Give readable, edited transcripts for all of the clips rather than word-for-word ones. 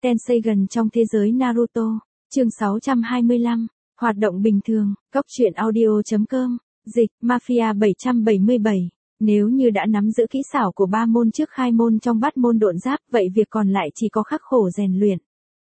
Tenseigan trong thế giới Naruto, chương 625, hoạt động bình thường, góc truyện audio.com, dịch, Mafia 777. Nếu như đã nắm giữ kỹ xảo của 3 môn trước khai môn trong bát môn độn giáp, vậy việc còn lại chỉ có khắc khổ rèn luyện.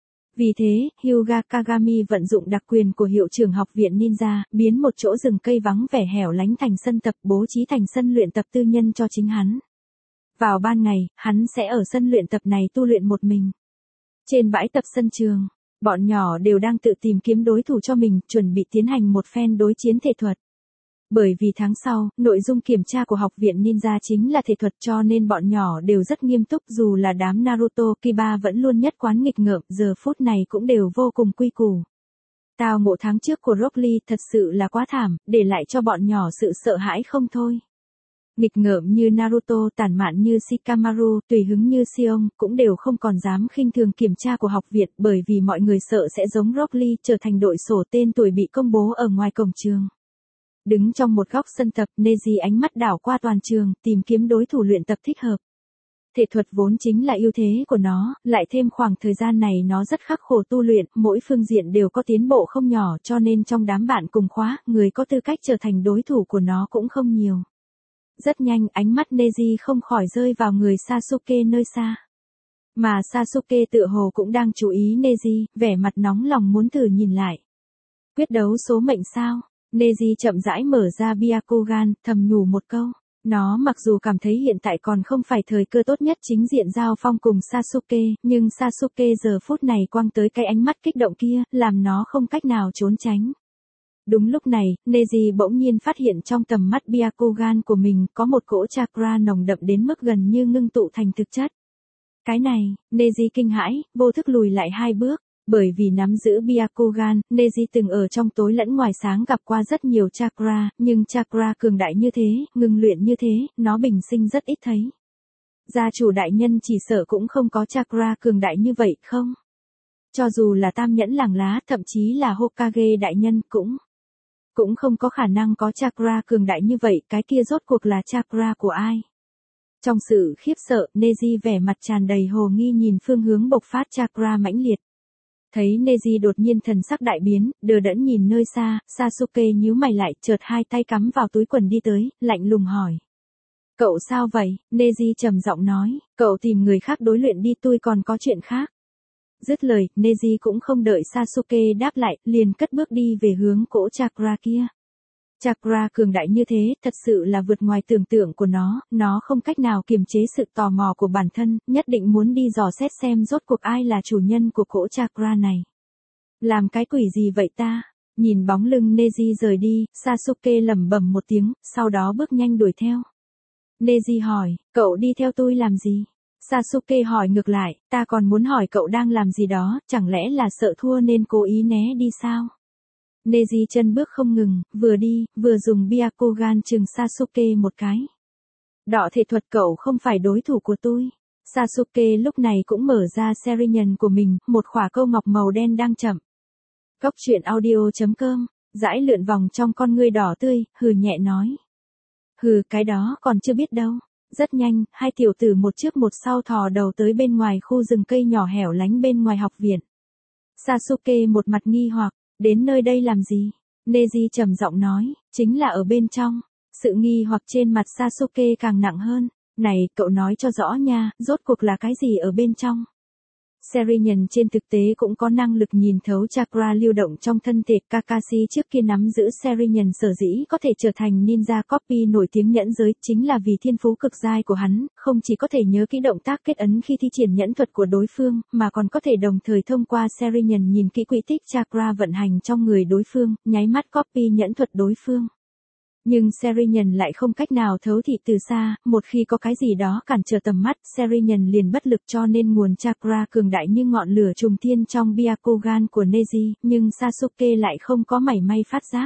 Vì thế, Hyuga Kagami vận dụng đặc quyền của hiệu trưởng học viện ninja, biến một chỗ rừng cây vắng vẻ hẻo lánh thành sân tập, bố trí thành sân luyện tập tư nhân cho chính hắn. Vào ban ngày, hắn sẽ ở sân luyện tập này tu luyện một mình. Trên bãi tập sân trường, bọn nhỏ đều đang tự tìm kiếm đối thủ cho mình, chuẩn bị tiến hành một phen đối chiến thể thuật. Bởi vì tháng sau, nội dung kiểm tra của học viện ninja chính là thể thuật, cho nên bọn nhỏ đều rất nghiêm túc, dù là đám Naruto, Kiba vẫn luôn nhất quán nghịch ngợm, giờ phút này cũng đều vô cùng quy củ. Tao ngộ tháng trước của Rock Lee thật sự là quá thảm, để lại cho bọn nhỏ sự sợ hãi không thôi. Nghịch ngợm như Naruto, tản mạn như Shikamaru, tùy hứng như Sion, cũng đều không còn dám khinh thường kiểm tra của học viện, bởi vì mọi người sợ sẽ giống Rock Lee, trở thành đội sổ tên tuổi bị công bố ở ngoài cổng trường. Đứng trong một góc sân tập, Neji ánh mắt đảo qua toàn trường, tìm kiếm đối thủ luyện tập thích hợp. Thể thuật vốn chính là ưu thế của nó, lại thêm khoảng thời gian này nó rất khắc khổ tu luyện, mỗi phương diện đều có tiến bộ không nhỏ, cho nên trong đám bạn cùng khóa, người có tư cách trở thành đối thủ của nó cũng không nhiều. Rất nhanh, ánh mắt Neji không khỏi rơi vào người Sasuke nơi xa. Mà Sasuke tựa hồ cũng đang chú ý Neji, vẻ mặt nóng lòng muốn thử nhìn lại. Quyết đấu số mệnh sao? Neji chậm rãi mở ra Byakugan, thầm nhủ một câu. Nó mặc dù cảm thấy hiện tại còn không phải thời cơ tốt nhất chính diện giao phong cùng Sasuke, nhưng Sasuke giờ phút này quăng tới cái ánh mắt kích động kia, làm nó không cách nào trốn tránh. Đúng lúc này, Neji bỗng nhiên phát hiện trong tầm mắt Byakugan của mình có một cỗ chakra nồng đậm đến mức gần như ngưng tụ thành thực chất. Cái này, Neji kinh hãi, vô thức lùi lại 2 bước. Bởi vì nắm giữ Byakugan, Neji từng ở trong tối lẫn ngoài sáng gặp qua rất nhiều chakra, nhưng chakra cường đại như thế, ngưng luyện như thế, nó bình sinh rất ít thấy. Gia chủ đại nhân chỉ sợ cũng không có chakra cường đại như vậy không? Cho dù là tam nhẫn làng lá, thậm chí là Hokage đại nhân cũng không có khả năng có chakra cường đại như vậy, cái kia rốt cuộc là chakra của ai? Trong sự khiếp sợ, Neji vẻ mặt tràn đầy hồ nghi nhìn phương hướng bộc phát chakra mãnh liệt. Thấy Neji đột nhiên thần sắc đại biến, đờ đẫn nhìn nơi xa, Sasuke nhíu mày lại, chợt hai tay cắm vào túi quần đi tới, lạnh lùng hỏi. Cậu sao vậy? Neji trầm giọng nói, cậu tìm người khác đối luyện đi, tôi còn có chuyện khác. Dứt lời, Neji cũng không đợi Sasuke đáp lại, liền cất bước đi về hướng cỗ chakra kia. Chakra cường đại như thế, thật sự là vượt ngoài tưởng tượng của nó không cách nào kiềm chế sự tò mò của bản thân, nhất định muốn đi dò xét xem rốt cuộc ai là chủ nhân của cỗ chakra này. Làm cái quỷ gì vậy ta? Nhìn bóng lưng Neji rời đi, Sasuke lẩm bẩm một tiếng, sau đó bước nhanh đuổi theo. Neji hỏi, cậu đi theo tôi làm gì? Sasuke hỏi ngược lại, ta còn muốn hỏi cậu đang làm gì đó, chẳng lẽ là sợ thua nên cố ý né đi sao? Neji chân bước không ngừng, vừa đi, vừa dùng Byakugan chừng Sasuke một cái. Đọ thể thuật cậu không phải đối thủ của tôi. Sasuke lúc này cũng mở ra Sharingan của mình, một khỏa câu ngọc màu đen đang chậm. Góc truyện audio.com, dãi lượn vòng trong con ngươi đỏ tươi, hừ nhẹ nói. Hừ, cái đó còn chưa biết đâu. Rất nhanh, hai tiểu tử một trước một sau thò đầu tới bên ngoài khu rừng cây nhỏ hẻo lánh bên ngoài học viện. Sasuke một mặt nghi hoặc. Đến nơi đây làm gì? Neji trầm giọng nói, chính là ở bên trong. Sự nghi hoặc trên mặt Sasuke càng nặng hơn. Này, cậu nói cho rõ nha, rốt cuộc là cái gì ở bên trong? Sharingan trên thực tế cũng có năng lực nhìn thấu chakra lưu động trong thân thể. Kakashi trước kia nắm giữ Sharingan sở dĩ có thể trở thành ninja copy nổi tiếng nhẫn giới, chính là vì thiên phú cực giai của hắn, không chỉ có thể nhớ kỹ động tác kết ấn khi thi triển nhẫn thuật của đối phương, mà còn có thể đồng thời thông qua Sharingan nhìn kỹ quỹ tích chakra vận hành trong người đối phương, nháy mắt copy nhẫn thuật đối phương. Nhưng Sharingan lại không cách nào thấu thị từ xa, một khi có cái gì đó cản trở tầm mắt, Sharingan liền bất lực, cho nên nguồn chakra cường đại như ngọn lửa trùng thiên trong Byakugan của Neji, nhưng Sasuke lại không có mảy may phát giác.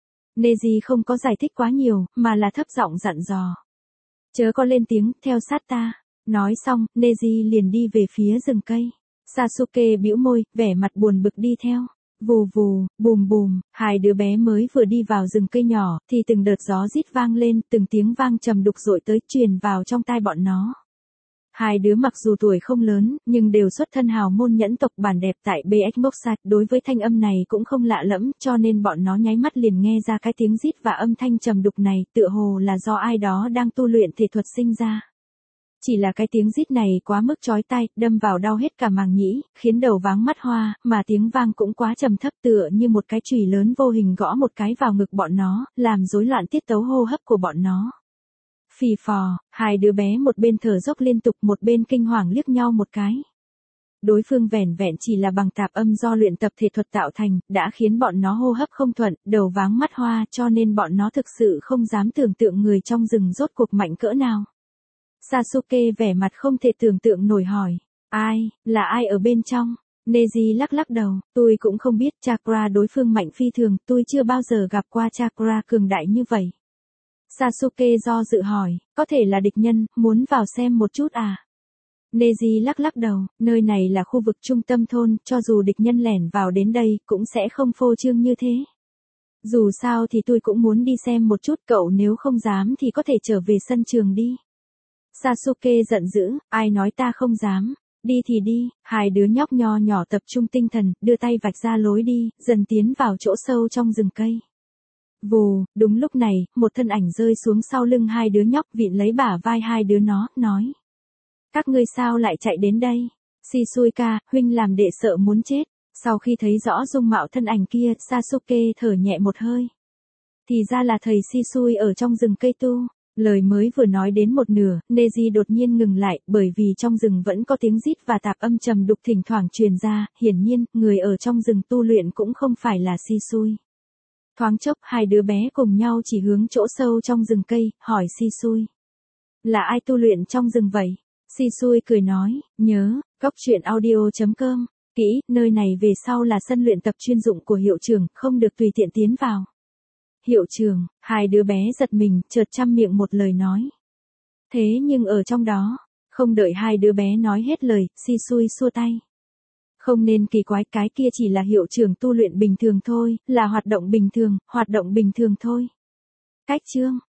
Neji không có giải thích quá nhiều, mà là thấp giọng dặn dò. Chớ có lên tiếng, theo sát ta. Nói xong, Neji liền đi về phía rừng cây. Sasuke bĩu môi, vẻ mặt buồn bực đi theo. Vù vù, bùm bùm, hai đứa bé mới vừa đi vào rừng cây nhỏ, thì từng đợt gió rít vang lên, từng tiếng vang trầm đục dội tới, truyền vào trong tai bọn nó. Hai đứa mặc dù tuổi không lớn, nhưng đều xuất thân hào môn nhẫn tộc bản đẹp tại BX Moksat, đối với thanh âm này cũng không lạ lẫm, cho nên bọn nó nháy mắt liền nghe ra cái tiếng rít và âm thanh trầm đục này, tựa hồ là do ai đó đang tu luyện thể thuật sinh ra. Chỉ là cái tiếng rít này quá mức chói tai, đâm vào đau hết cả màng nhĩ, khiến đầu váng mắt hoa, mà tiếng vang cũng quá trầm thấp tựa như một cái chùy lớn vô hình gõ một cái vào ngực bọn nó, làm rối loạn tiết tấu hô hấp của bọn nó. Phì phò, hai đứa bé một bên thở dốc liên tục một bên kinh hoàng liếc nhau một cái. Đối phương vẻn vẹn chỉ là bằng tạp âm do luyện tập thể thuật tạo thành, đã khiến bọn nó hô hấp không thuận, đầu váng mắt hoa, cho nên bọn nó thực sự không dám tưởng tượng người trong rừng rốt cuộc mạnh cỡ nào. Sasuke vẻ mặt không thể tưởng tượng nổi hỏi, là ai ở bên trong? Neji lắc lắc đầu, tôi cũng không biết, chakra đối phương mạnh phi thường, tôi chưa bao giờ gặp qua chakra cường đại như vậy. Sasuke do dự hỏi, có thể là địch nhân, muốn vào xem một chút à? Neji lắc lắc đầu, nơi này là khu vực trung tâm thôn, cho dù địch nhân lẻn vào đến đây, cũng sẽ không phô trương như thế. Dù sao thì tôi cũng muốn đi xem một chút, cậu nếu không dám thì có thể trở về sân trường đi. Sasuke giận dữ, ai nói ta không dám, đi thì đi, hai đứa nhóc nho nhỏ tập trung tinh thần, đưa tay vạch ra lối đi, dần tiến vào chỗ sâu trong rừng cây. Vù, đúng lúc này, một thân ảnh rơi xuống sau lưng hai đứa nhóc vịn lấy bả vai hai đứa nó, nói. Các ngươi sao lại chạy đến đây? Shisuika, huynh làm đệ sợ muốn chết. Sau khi thấy rõ dung mạo thân ảnh kia, Sasuke thở nhẹ một hơi. Thì ra là thầy Shisui ở trong rừng cây tu. Lời mới vừa nói đến một nửa, Neji đột nhiên ngừng lại, bởi vì trong rừng vẫn có tiếng rít và tạp âm trầm đục thỉnh thoảng truyền ra, hiển nhiên, người ở trong rừng tu luyện cũng không phải là Shisui. Thoáng chốc, hai đứa bé cùng nhau chỉ hướng chỗ sâu trong rừng cây, hỏi Shisui. Là ai tu luyện trong rừng vậy? Shisui cười nói, nhớ, coctruyện.audio.com, kỹ, nơi này về sau là sân luyện tập chuyên dụng của hiệu trưởng, không được tùy tiện tiến vào. Hiệu trưởng, hai đứa bé giật mình, chợt trăm miệng một lời nói. Thế nhưng ở trong đó, không đợi hai đứa bé nói hết lời, Shisui xua tay. Không nên kỳ quái, cái kia chỉ là hiệu trưởng tu luyện bình thường thôi, là hoạt động bình thường thôi. Cách chương